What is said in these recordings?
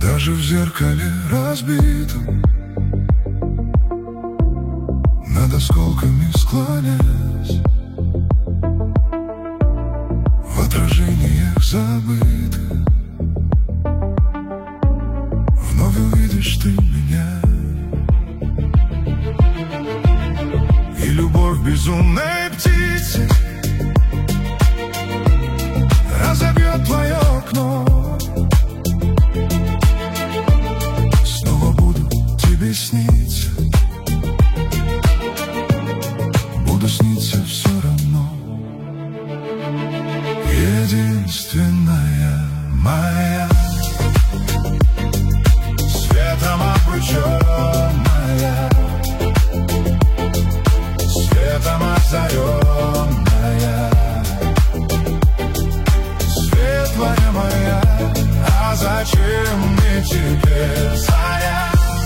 Даже в зеркале разбитом, над осколками склонясь, в отражениях забытых вновь увидишь ты меня. И любовь безумной птицы разобьет твое окно. Снова буду тебе сниться, буду сниться все равно. Единственная моя, светом обрученная, светом озаренная, светлая моя. А зачем мне теперь заря?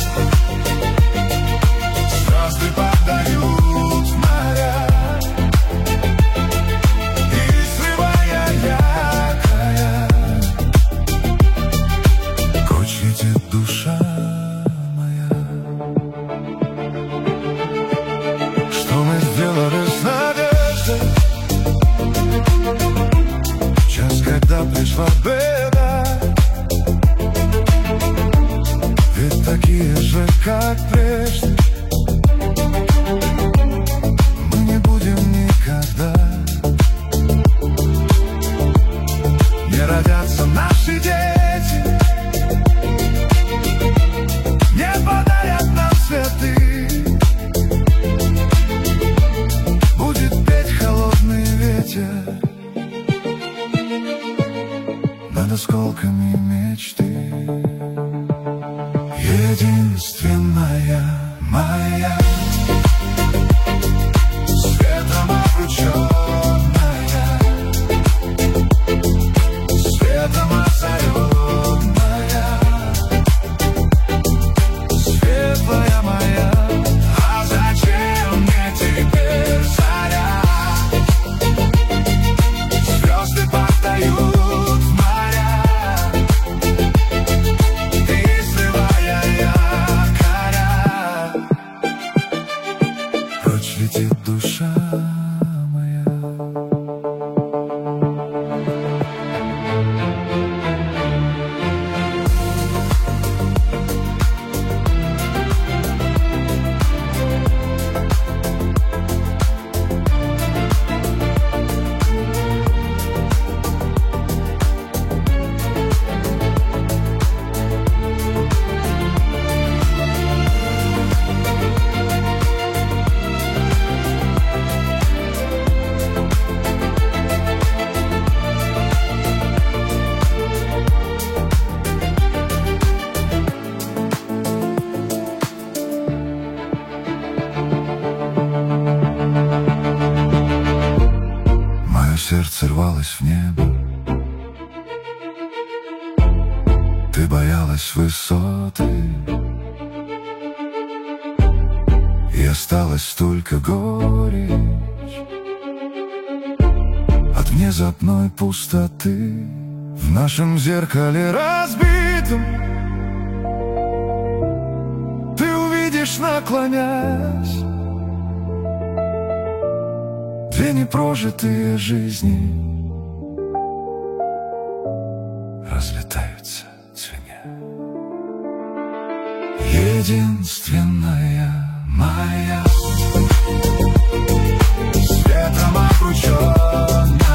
Звезды подают моря, и срывая яркая, прочь летит душа моя. Что мы сделали с надеждой в час, когда пришла беда? Ведь такие же, как прежде, мы не будем никогда. Не родятся наши дети, не подарят нам цветы. Будет петь холодный ветер над осколками мечты. Единственная моя, светом обрученная, светом озаренная, светлая моя. А зачем мне теперь заря? Звезды подают моря, прочь летит душа моя. Сердце рвалось в небо, ты боялась высоты, и осталась только горечь от внезапной пустоты. В нашем зеркале разбитом ты увидишь, наклонясь, две непрожитые жизни разлетаются, звеня. Единственная моя, светом обрученная,